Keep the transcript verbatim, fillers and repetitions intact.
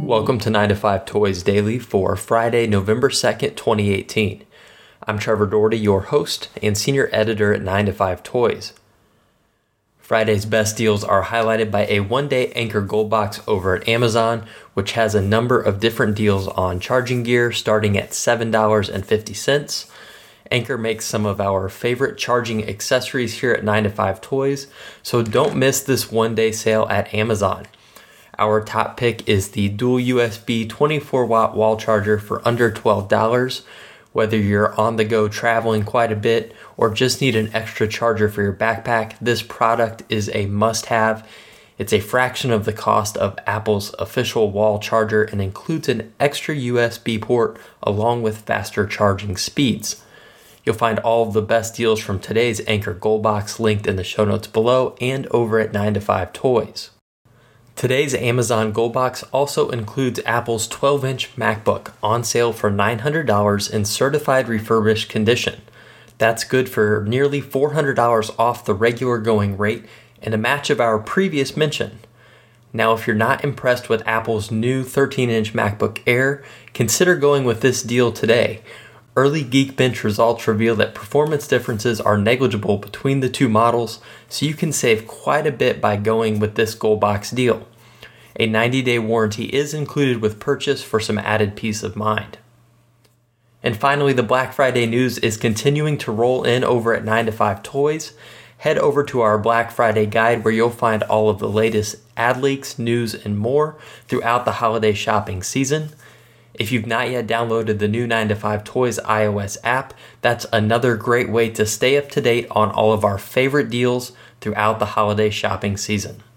Welcome to nine to five Toys Daily for Friday, November second, twenty eighteen. I'm Trevor Doherty, your host and senior editor at nine to five Toys. Friday's best deals are highlighted by a one-day Anker Gold Box over at Amazon, which has a number of different deals on charging gear starting at seven dollars and fifty cents. Anker makes some of our favorite charging accessories here at nine to five Toys, so don't miss this one-day sale at Amazon. Our top pick is the dual U S B twenty-four watt wall charger for under twelve dollars. Whether you're on the go traveling quite a bit or just need an extra charger for your backpack, this product is a must-have. It's a fraction of the cost of Apple's official wall charger and includes an extra U S B port along with faster charging speeds. You'll find all of the best deals from today's Anker Gold Box linked in the show notes below and over at nine to five Toys. Today's Amazon Gold Box also includes Apple's twelve inch MacBook on sale for nine hundred dollars in certified refurbished condition. That's good for nearly four hundred dollars off the regular going rate and a match of our previous mention. Now, if you're not impressed with Apple's new thirteen inch MacBook Air, consider going with this deal today. Early Geekbench results reveal that performance differences are negligible between the two models, so you can save quite a bit by going with this Gold Box deal. A ninety day warranty is included with purchase for some added peace of mind. And finally, the Black Friday news is continuing to roll in over at nine to five Toys. Head over to our Black Friday guide where you'll find all of the latest ad leaks, news, and more throughout the holiday shopping season. If you've not yet downloaded the new nine to five Toys iOS app, that's another great way to stay up to date on all of our favorite deals throughout the holiday shopping season.